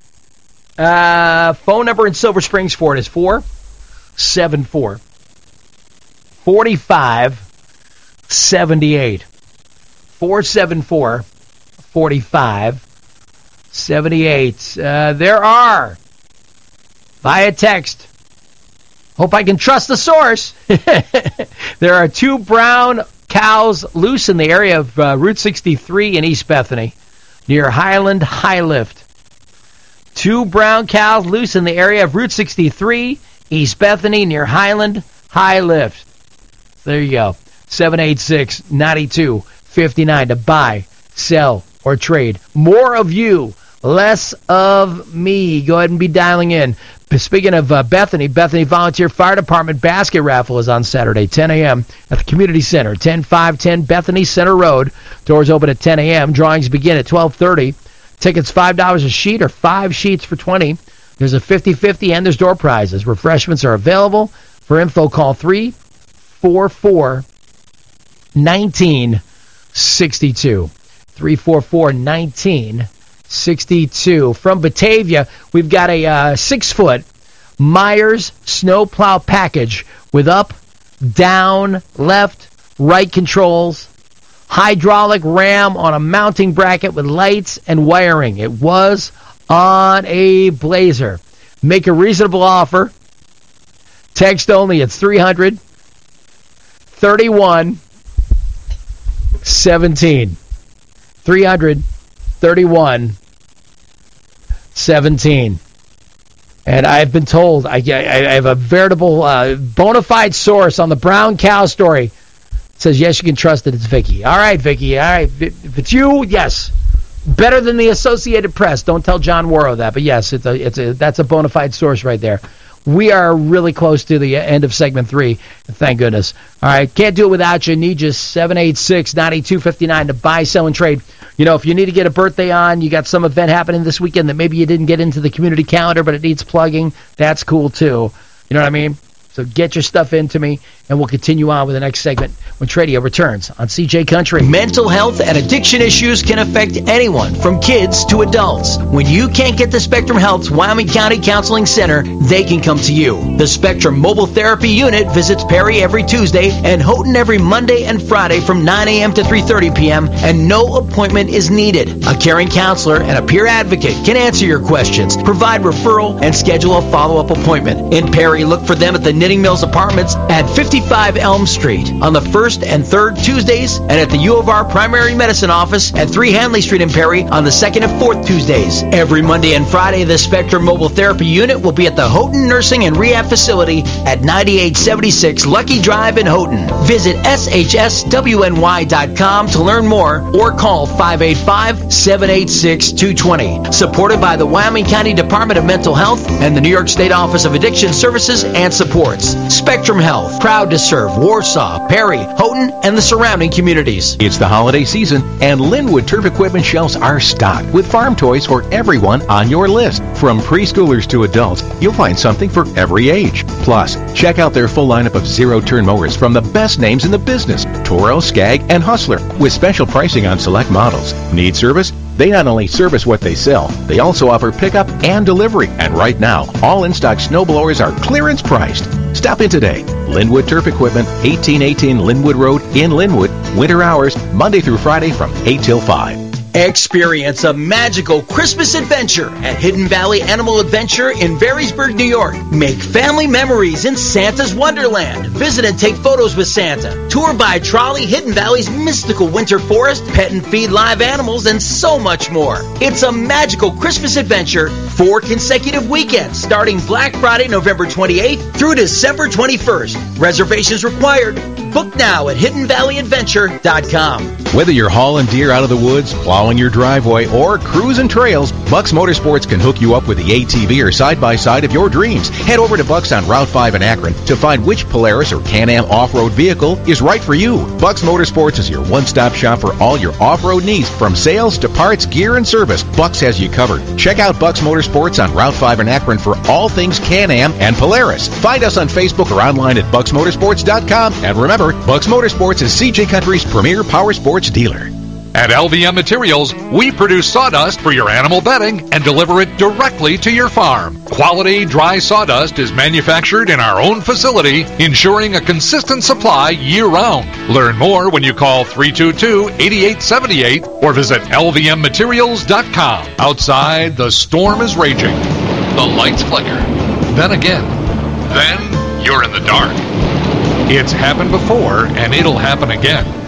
Uh, phone number in Silver Springs for it is four seven four, four five seven eight. four seven four, four five seven eight. Uh, there are, via text, hope I can trust the source, there are two brown cows loose in the area of uh, Route sixty-three in East Bethany, near Highland High Lift. Two brown cows loose in the area of Route sixty-three East Bethany, near Highland, High Lift. There you go. seven eight six, nine two five nine to buy, sell, or trade. More of you, less of me. Go ahead and be dialing in. Speaking of uh, Bethany, Bethany Volunteer Fire Department basket raffle is on Saturday, ten a.m. at the Community Center, ten five ten Bethany Center Road. Doors open at ten a.m. Drawings begin at twelve thirty. Tickets five dollars a sheet or five sheets for twenty dollars. There's a fifty-fifty and there's door prizes. Refreshments are available. For info, call three four four, one nine six two. three four four, one nine six two. From Batavia, we've got a uh, six-foot Myers snowplow package with up, down, left, right controls, hydraulic ram on a mounting bracket with lights and wiring. It was on a Blazer. Make a reasonable offer. Text only. It's three hundred, thirty-one, seventeen. three hundred, thirty-one, seventeen. And I've been told, I, I, I have a veritable uh, bona fide source on the brown cow story. It says, yes, you can trust it. It's Vicky. All right, Vicky. All right. If it's you, yes. Better than the Associated Press. Don't tell John Worrow that. But, yes, it's a, it's a, that's a bona fide source right there. We are really close to the end of segment three. Thank goodness. All right. Can't do it without you. Need just seven eight six, nine two five nine to buy, sell, and trade. You know, if you need to get a birthday on, you got some event happening this weekend that maybe you didn't get into the community calendar, but it needs plugging, that's cool too. You know what I mean? So get your stuff into me, and we'll continue on with the next segment when Tradio returns on C J Country. Mental health and addiction issues can affect anyone, from kids to adults. When you can't get to Spectrum Health's Wyoming County Counseling Center, they can come to you. The Spectrum Mobile Therapy Unit visits Perry every Tuesday and Houghton every Monday and Friday from nine a.m. to three thirty p.m., and no appointment is needed. A caring counselor and a peer advocate can answer your questions, provide referral, and schedule a follow-up appointment. In Perry, look for them at the Knitting Mills Apartments at fifty-five Elm Street on the first and third Tuesdays, and at the U of R Primary Medicine Office at three Hanley Street in Perry on the second and fourth Tuesdays. Every Monday and Friday, the Spectrum Mobile Therapy Unit will be at the Houghton Nursing and Rehab Facility at ninety-eight seventy-six Lucky Drive in Houghton. Visit S H S W N Y dot com to learn more or call five eight five, seven eight six, two two zero. Supported by the Wyoming County Department of Mental Health and the New York State Office of Addiction Services and Supports. Spectrum Health, proud to serve Warsaw, Perry, Houghton, and the surrounding communities. It's the holiday season, and Linwood Turf Equipment shelves are stocked with farm toys for everyone on your list. From preschoolers to adults, you'll find something for every age. Plus, check out their full lineup of zero-turn mowers from the best names in the business, Toro, Skag, and Hustler, with special pricing on select models. Need service? They not only service what they sell, they also offer pickup and delivery. And right now, all in-stock snowblowers are clearance priced. Stop in today. Linwood Turf Equipment, eighteen eighteen Linwood Road in Linwood. Winter hours, Monday through Friday from eight till five. Experience a magical Christmas adventure at Hidden Valley Animal Adventure in Varysburg, New York. Make family memories in Santa's Wonderland. Visit and take photos with Santa. Tour by trolley Hidden Valley's mystical winter forest, pet and feed live animals, and so much more. It's a magical Christmas adventure, four consecutive weekends, starting Black Friday, November twenty-eighth through December twenty-first. Reservations required. Book now at hidden valley adventure dot com. Whether you're hauling deer out of the woods, plowing your driveway, or cruising trails, Bucks Motorsports can hook you up with the A T V or side-by-side of your dreams. Head over to Bucks on Route five in Akron to find which Polaris or Can-Am off-road vehicle is right for you. Bucks Motorsports is your one-stop shop for all your off-road needs, from sales to parts, gear, and service. Bucks has you covered. Check out Bucks Motorsports on Route five in Akron for all things Can-Am and Polaris. Find us on Facebook or online at bucks motorsports dot com. And remember, Bucks Motorsports is C J Country's premier power sports dealer. At L V M Materials, we produce sawdust for your animal bedding and deliver it directly to your farm. Quality dry sawdust is manufactured in our own facility, ensuring a consistent supply year-round. Learn more when you call three two two, eight eight seven eight or visit L V M materials dot com. Outside, the storm is raging. The lights flicker. Then again. Then you're in the dark. It's happened before, and it'll happen again.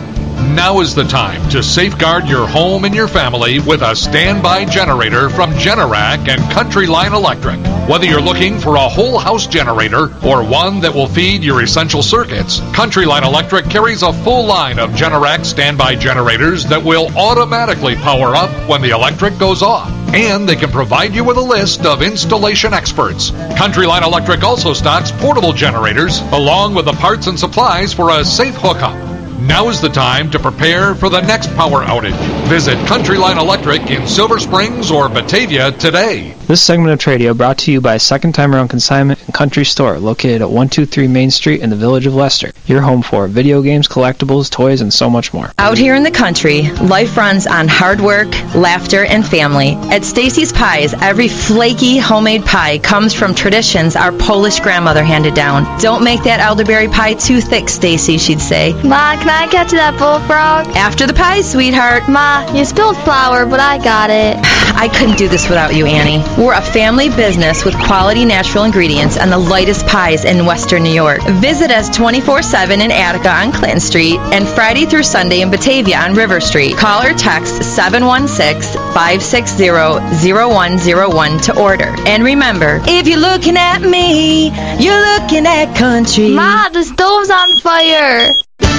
Now is the time to safeguard your home and your family with a standby generator from Generac and Country Line Electric. Whether you're looking for a whole house generator or one that will feed your essential circuits, Country Line Electric carries a full line of Generac standby generators that will automatically power up when the electric goes off. And they can provide you with a list of installation experts. Country Line Electric also stocks portable generators along with the parts and supplies for a safe hookup. Now is the time to prepare for the next power outage. Visit Country Line Electric in Silver Springs or Batavia today. This segment of Tradio brought to you by Second Time Around Consignment and Country Store, located at one two three Main Street in the Village of Leicester. Your home for video games, collectibles, toys, and so much more. Out here in the country, life runs on hard work, laughter, and family. At Stacy's Pies, every flaky homemade pie comes from traditions our Polish grandmother handed down. Don't make that elderberry pie too thick, Stacy, she'd say. Ma, can I catch that bullfrog? After the pie, sweetheart. Ma, you spilled flour, but I got it. I couldn't do this without you, Annie. We're a family business with quality natural ingredients and the lightest pies in Western New York. Visit us twenty-four seven in Attica on Clinton Street and Friday through Sunday in Batavia on River Street. Call or text seven one six, five six zero, zero one zero one to order. And remember, if you're looking at me, you're looking at country. Ma, the stove's on fire.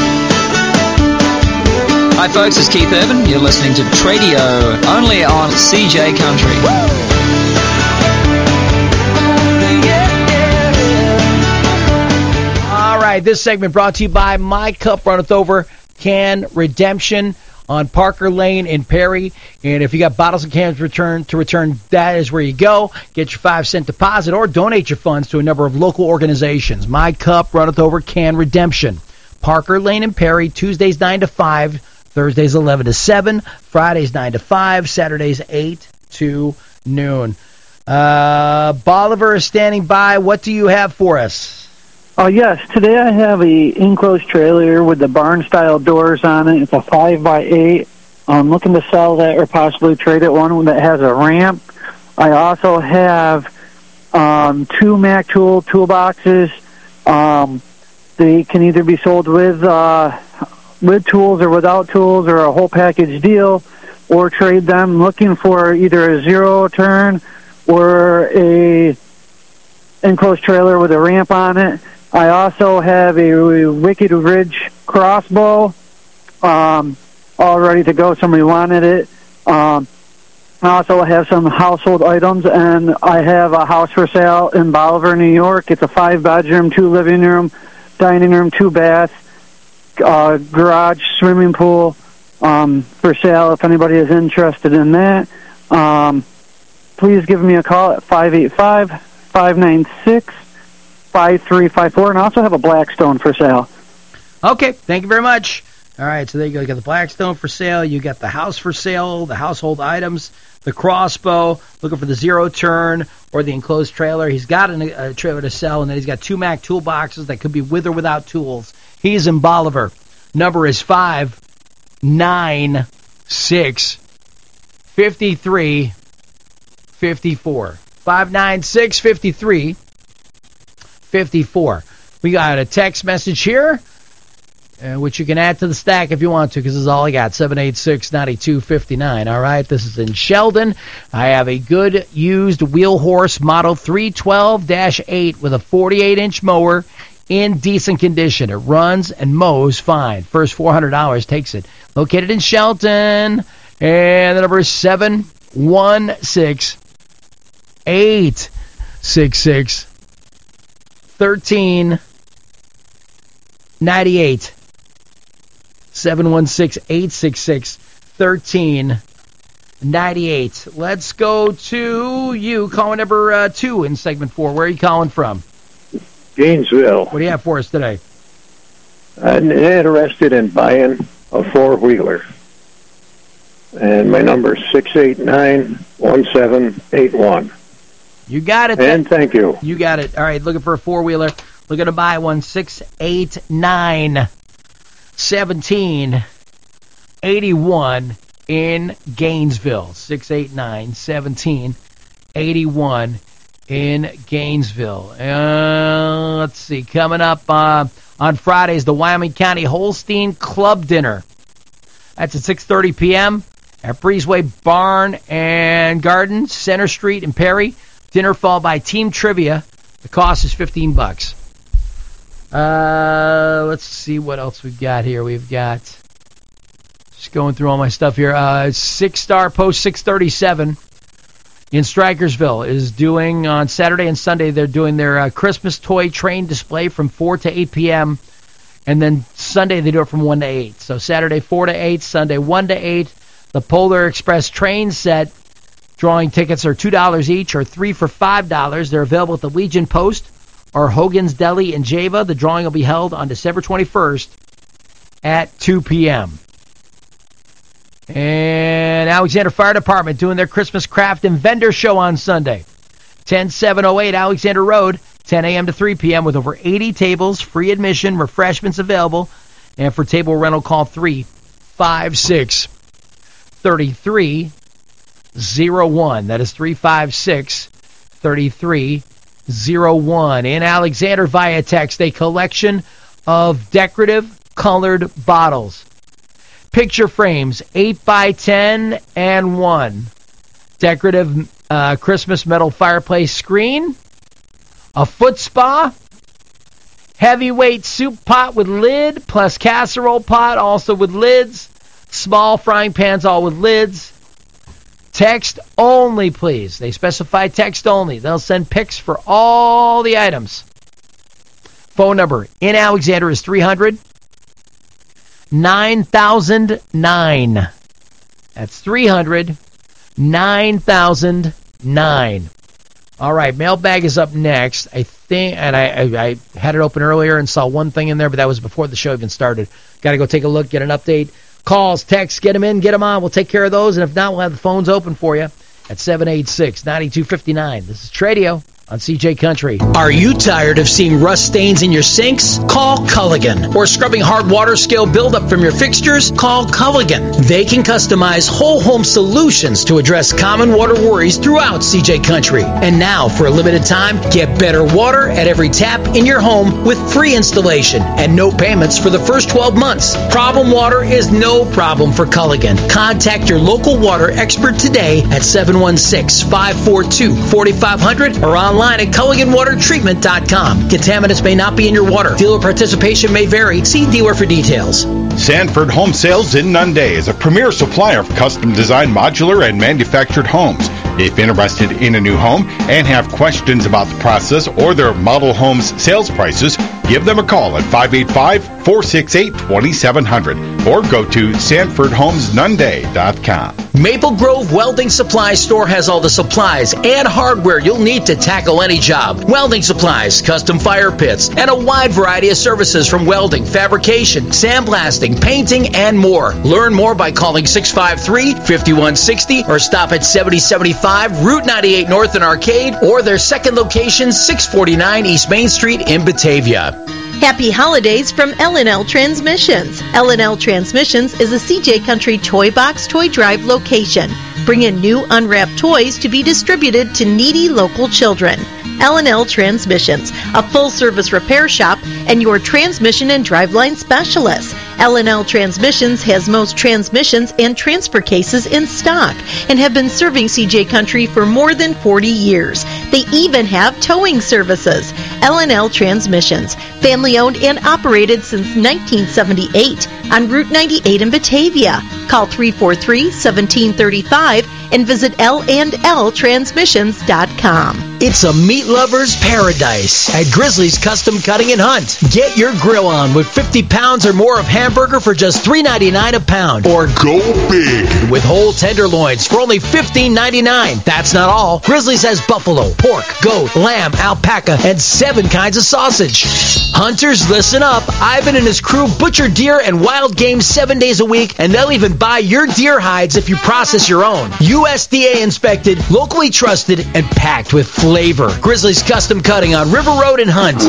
Hi folks, it's Keith Urban. You're listening to Tradio, only on C J Country. All right, this segment brought to you by My Cup Runneth Over Can Redemption on Parker Lane in Perry. And if you got bottles and cans return to return, that is where you go. Get your five cent deposit or donate your funds to a number of local organizations. My Cup Runneth Over Can Redemption. Parker Lane in Perry, Tuesdays nine to five. Thursdays eleven to seven, Fridays nine to five, Saturdays eight to noon. Uh, Bolivar is standing by. What do you have for us? Oh, yes. Today I have a enclosed trailer with the barn-style doors on it. It's a five by eight. I'm looking to sell that or possibly trade it, one that has a ramp. I also have um, two Mac Tool toolboxes. Um, they can either be sold with... Uh, with tools or without tools or a whole package deal, or trade them. Looking for either a zero turn or a enclosed trailer with a ramp on it. I also have a Wicked Ridge crossbow, um, all ready to go. Somebody wanted it. Um, I also have some household items, and I have a house for sale in Bolivar, New York. It's a five-bedroom, two living room, dining room, two bath. Uh, garage, swimming pool um, for sale if anybody is interested in that. Um, please give me a call at five eight five, five nine six, five three five four, and I also have a Blackstone for sale. Okay, thank you very much. All right, so there you go. You got the Blackstone for sale. You got the house for sale, the household items, the crossbow, looking for the zero turn or the enclosed trailer. He's got an, a trailer to sell, and then he's got two Mac toolboxes that could be with or without tools. He's in Bolivar. Number is five nine six, five three five four. five nine six, five three five four. We got a text message here, uh, which you can add to the stack if you want to, because this is all I got, seven eight six, nine two five nine. All right, this is in Sheldon. I have a good used wheel horse model three twelve dash eight with a forty-eight inch mower in decent condition. It runs and mows fine. First four hundred dollars takes it. Located in Shelton. And the number is seven one six, eight six six, one three nine eight. seven one six, eight six six, one three nine eight. Let's go to you. Calling number uh, two in segment four. Where are you calling from? Gainesville. What do you have for us today? I'm interested in buying a four-wheeler. And my number is six eight nine, one seven eight one. You got it. And thank you. You got it. All right, looking for a four-wheeler. Looking to buy one, six eight nine, one seven eight one in Gainesville. six eight nine, one seven eight one in Gainesville. Uh, let's see. Coming up uh, on Fridays, the Wyoming County Holstein Club Dinner. That's at six thirty p.m. at Breezeway Barn and Garden, Center Street in Perry. Dinner followed by team trivia. The cost is fifteen bucks. Uh, let's see what else we've got here. We've got, just going through all my stuff here. Uh, Six Star Post six thirty-seven in Strikersville is doing on Saturday and Sunday. They're doing their uh, Christmas toy train display from four to eight p.m. And then Sunday they do it from one to eight. So Saturday four to eight, Sunday one to eight. The Polar Express train set drawing tickets are two dollars each or three for five dollars. They're available at the Legion Post or Hogan's Deli in Java. The drawing will be held on December twenty-first at two p.m. And Alexander Fire Department doing their Christmas craft and vendor show on Sunday. ten seven oh eight Alexander Road, ten a.m. to three p.m. with over eighty tables, free admission, refreshments available. And for table rental, call three five six, three three zero one. That is three five six, three three zero one. In Alexander via text, a collection of decorative colored bottles. Picture frames, eight by ten and one. Decorative uh, Christmas metal fireplace screen. A foot spa. Heavyweight soup pot with lid, plus casserole pot, also with lids. Small frying pans, all with lids. Text only, please. They specify text only. They'll send pics for all the items. Phone number in Alexander is three hundred, nine thousand nine. That's three hundred, nine thousand nine. All right, mailbag is up next. I think, and I, I, I had it open earlier and saw one thing in there, but that was before the show even started. Got to go take a look, get an update. Calls, texts, get them in, get them on. We'll take care of those, and if not, we'll have the phones open for you at seven eight six, nine two five nine. This is Tradio on C J Country. Are you tired of seeing rust stains in your sinks? Call Culligan. Or scrubbing hard water scale buildup from your fixtures? Call Culligan. They can customize whole home solutions to address common water worries throughout C J Country. And now, for a limited time, get better water at every tap in your home with free installation and no payments for the first twelve months. Problem water is no problem for Culligan. Contact your local water expert today at seven one six, five four two, four five zero zero or online at Culligan Water Treatment dot com. Contaminants may not be in your water. Dealer participation may vary. See dealer for details. Sanford Home Sales in Nunde is a premier supplier of custom designed modular and manufactured homes. If interested in a new home and have questions about the process or their model homes sales prices, give them a call at five eight five, four six eight, two seven zero zero or go to sanford homes nunde dot com. Maple Grove Welding Supply Store has all the supplies and hardware you'll need to tackle any job. Welding supplies, custom fire pits, and a wide variety of services from welding, fabrication, sandblasting, painting, and more. Learn more by calling six five three, five one six zero or stop at seventy seventy-five Route ninety-eight North in Arcade or their second location, six forty-nine East Main Street in Batavia. Happy holidays from L and L Transmissions. L and L Transmissions is a C J Country Toy Box Toy Drive location. Bring in new unwrapped toys to be distributed to needy local children. L and L Transmissions, a full-service repair shop and your transmission and driveline specialist. L and L Transmissions has most transmissions and transfer cases in stock and have been serving C J Country for more than forty years. They even have towing services. L and L Transmissions, family-owned and operated since nineteen seventy-eight on Route ninety-eight in Batavia. Call three four three, one seven three five and visit L and L transmissions dot com. It's a meat lover's paradise at Grizzly's Custom Cutting and Hunt. Get your grill on with fifty pounds or more of hamburger for just three ninety-nine a pound. Or go big with whole tenderloins for only fifteen ninety-nine. That's not all. Grizzly's has buffalo, pork, goat, lamb, alpaca, and seven kinds of sausage. Hunters, listen up. Ivan and his crew butcher deer and wild game seven days a week, and they'll even buy your deer hides if you process your own. U S D A inspected, locally trusted, and packed with flavor. Grizzly's Custom Cutting on River Road in Hunt.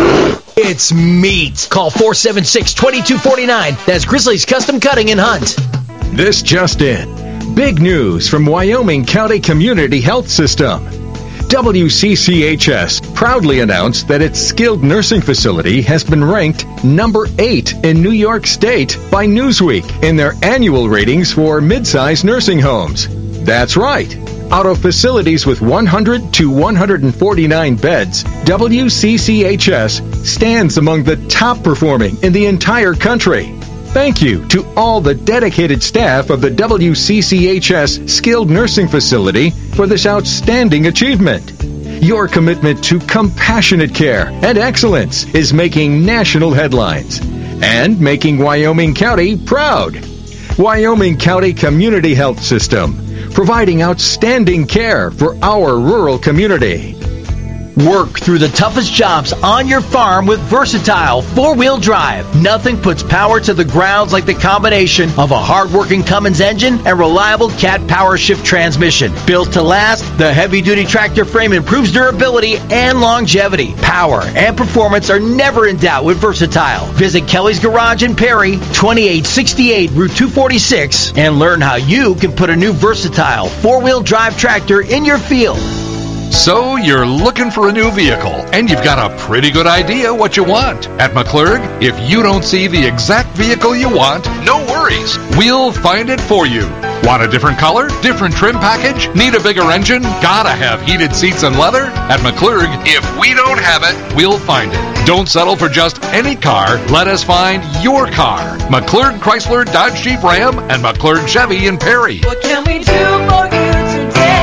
It's meat. Call four seven six, two two four nine. That's Grizzly's Custom Cutting in Hunt. This just in. Big news from Wyoming County Community Health System. W C C H S proudly announced that its skilled nursing facility has been ranked number eight in New York State by Newsweek in their annual ratings for mid-sized nursing homes. That's right. Out of facilities with one hundred to one hundred forty-nine beds, W C C H S stands among the top performing in the entire country. Thank you to all the dedicated staff of the W C C H S Skilled Nursing Facility for this outstanding achievement. Your commitment to compassionate care and excellence is making national headlines and making Wyoming County proud. Wyoming County Community Health System, providing outstanding care for our rural community. Work through the toughest jobs on your farm with Versatile four-wheel drive. Nothing puts power to the grounds like the combination of a hard-working Cummins engine and reliable Cat Power Shift transmission. Built to last, the heavy-duty tractor frame improves durability and longevity. Power and performance are never in doubt with Versatile. Visit Kelly's Garage in Perry, twenty-eight sixty-eight Route two forty-six, and learn how you can put a new Versatile four-wheel drive tractor in your field. So you're looking for a new vehicle, and you've got a pretty good idea what you want. At McClurg, if you don't see the exact vehicle you want, no worries. We'll find it for you. Want a different color? Different trim package? Need a bigger engine? Gotta have heated seats and leather? At McClurg, if we don't have it, we'll find it. Don't settle for just any car. Let us find your car. McClurg Chrysler Dodge Jeep Ram and McClurg Chevy in Perry. What can we do for you today?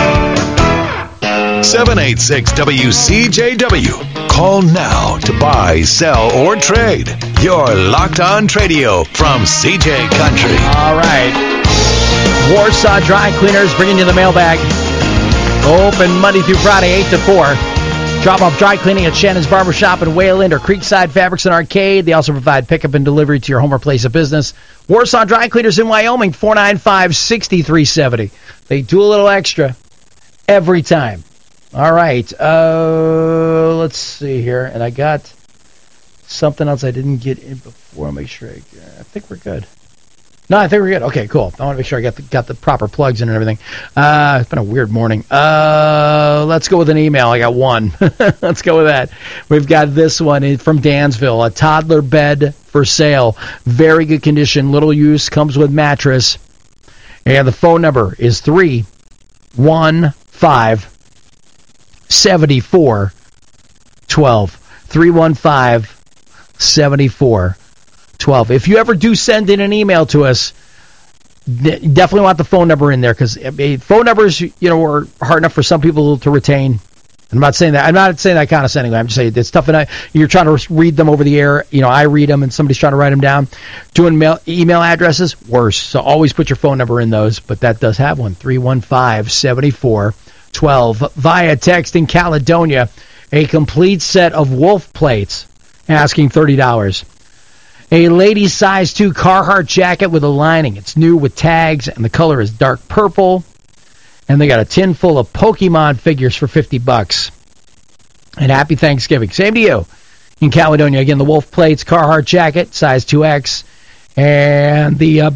seven eight six W C J W. Call now to buy, sell, or trade. You're Locked On Tradio from C J Country. All right. Warsaw Dry Cleaners bringing you the mailbag. Open Monday through Friday, eight to four. Drop off dry cleaning at Shannon's Barbershop in Wayland or Creekside Fabrics and Arcade. They also provide pickup and delivery to your home or place of business. Warsaw Dry Cleaners in Wyoming, four nine five, six three seven zero. They do a little extra every time. All right, uh, let's see here. And I got something else I didn't get in before. I'll make sure I, I think we're good. No, I think we're good. Okay, cool. I want to make sure I got the, got the proper plugs in and everything. Uh, it's been a weird morning. Uh, let's go with an email. I got one. Let's go with that. We've got this one from Dansville. A toddler bed for sale. Very good condition. Little use. Comes with mattress. And the phone number is three one five seventy-four twelve. three one five seventy-four twelve. If you ever do send in an email to us, definitely want the phone number in there, because phone numbers, you know, are hard enough for some people to retain. I'm not saying that. I'm not saying that condescendingly. I'm just saying it's tough enough. You're trying to read them over the air. You know, I read them, and somebody's trying to write them down. Doing mail, email addresses, worse. So always put your phone number in those. But that does have one. three one five seventy-four twelve. Via text in Caledonia, a complete set of Wolf plates, asking thirty dollars. A ladies size two Carhartt jacket with a lining. It's new with tags, and the color is dark purple. And they got a tin full of Pokemon figures for fifty bucks. And happy Thanksgiving. Same to you in Caledonia. Again, the Wolf plates, Carhartt jacket, size two X, and the uh,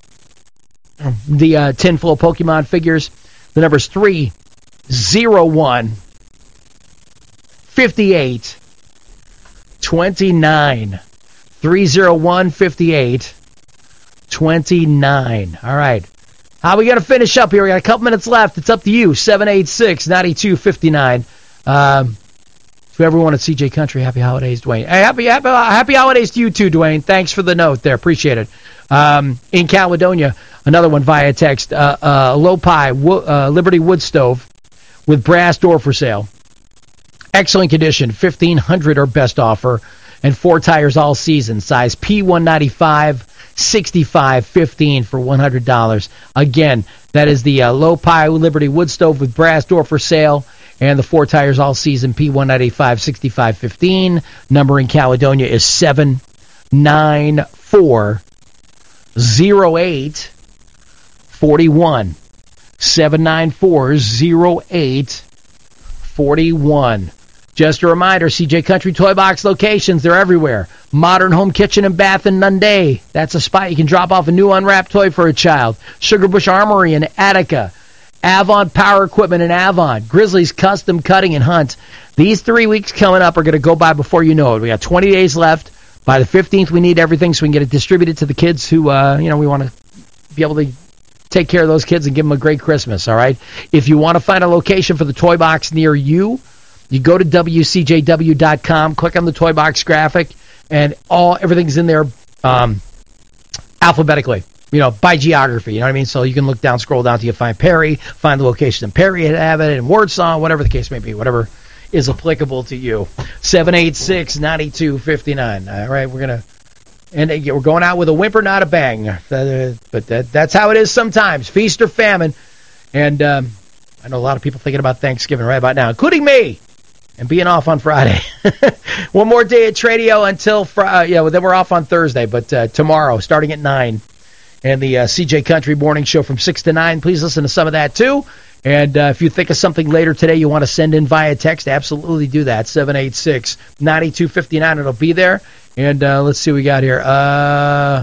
the uh, tin full of Pokemon figures. The number's three zero one fifty-eight twenty-nine. three zero one fifty-eight twenty-nine. All right. How are we going to finish up here? We got a couple minutes left. It's up to you. seven eight six, nine two five nine. Um, to everyone at C J Country, happy holidays, Dwayne. Hey, happy, happy, happy holidays to you too, Dwayne. Thanks for the note there. Appreciate it. Um, in Caledonia, another one via text. Uh, uh, low pie, wo- uh, Liberty wood stove with brass door for sale. Excellent condition, fifteen hundred dollars or best offer, and four tires all season, size P one ninety-five, sixty-five fifteen for one hundred dollars. Again, that is the uh, Low Pie Liberty wood stove with brass door for sale, and the four tires all season, P one ninety-five, sixty-five fifteen. Number in Caledonia is seven nine four zero eight four one. seven nine four zero eight four one. Just a reminder, C J Country Toy Box locations, they're everywhere. Modern Home Kitchen and Bath in Nunday. That's a spot you can drop off a new unwrapped toy for a child. Sugar Bush Armory in Attica. Avon Power Equipment in Avon, Grizzlies Custom Cutting and Hunt. These three weeks coming up are going to go by before you know it. We got twenty days left. By the fifteenth, we need everything so we can get it distributed to the kids who, uh, you know, we want to be able to take care of those kids and give them a great Christmas, all right? If you want to find a location for the Toy Box near you, you go to W C J W dot com, click on the Toy Box graphic, and all everything's in there um, alphabetically, you know, by geography, you know what I mean? So you can look down, scroll down till you find Perry, find the location in Perry, have it in Wardsong, whatever the case may be, whatever is applicable to you. seven eight six, nine two five nine. All right, we're going to, and we're going out with a whimper, not a bang. Uh, but that, that's how it is sometimes, feast or famine. And um, I know a lot of people thinking about Thanksgiving right about now, including me, and being off on Friday. One more day at Tradio until, fr- uh, yeah, well, then we're off on Thursday, but uh, tomorrow, starting at nine, and the uh, C J Country Morning Show from six to nine. Please listen to some of that, too. And uh, if you think of something later today you want to send in via text, absolutely do that. seven eight six, nine two five nine. It'll be there. And uh, let's see what we got here. Uh,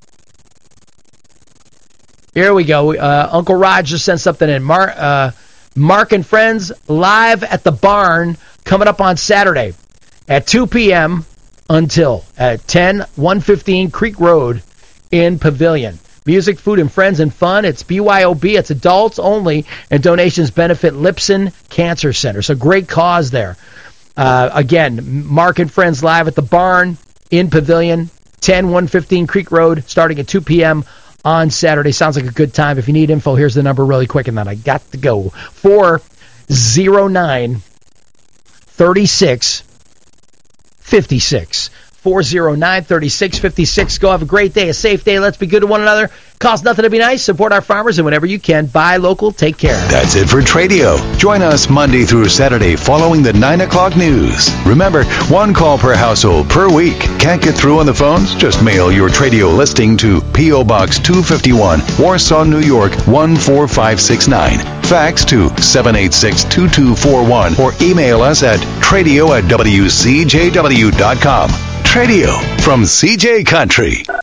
here we go. Uh, Uncle Rod just sent something in. Mar- uh, Mark and Friends live at the barn coming up on Saturday at two p.m. until at ten, one fifteen Creek Road in Pavilion. Music, food, and friends and fun. It's B Y O B. It's adults only, and donations benefit Lipson Cancer Center. So great cause there. Uh, again, Mark and Friends live at the barn in Pavilion, ten, one fifteen Creek Road, starting at two p.m. on Saturday. Sounds like a good time. If you need info, here's the number really quick, and then I got to go. four oh nine, thirty-six fifty-six. four oh nine, thirty-six fifty-six. Go have a great day, a safe day. Let's be good to one another. Costs nothing to be nice. Support our farmers, and whenever you can, buy local. Take care. That's it for Tradio. Join us Monday through Saturday following the nine o'clock news. Remember, one call per household per week. Can't get through on the phones? Just mail your Tradio listing to P O. Box two fifty-one, Warsaw, New York one four five six nine. Fax to seven eight six, two two four one or email us at tradio at W C J W dot com. Tradio from C J Country.